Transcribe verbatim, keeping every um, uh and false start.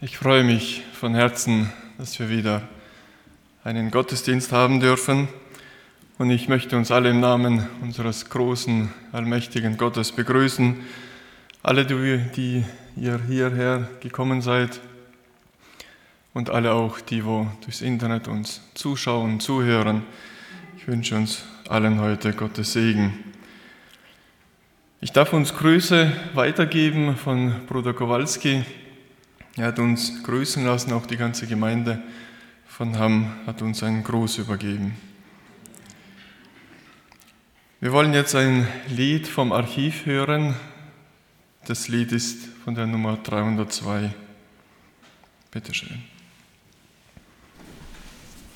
Ich freue mich von Herzen, dass wir wieder einen Gottesdienst haben dürfen. Und ich möchte uns alle im Namen unseres großen, allmächtigen Gottes begrüßen. Alle, die, die ihr hierher gekommen seid und alle auch, die wo durchs Internet uns zuschauen, zuhören. Ich wünsche uns allen heute Gottes Segen. Ich darf uns Grüße weitergeben von Bruder Kowalski. Er hat uns grüßen lassen, auch die ganze Gemeinde von Hamm hat uns einen Gruß übergeben. Wir wollen jetzt ein Lied vom Archiv hören. Das Lied ist von der Nummer dreihundertzwei. Bitte schön.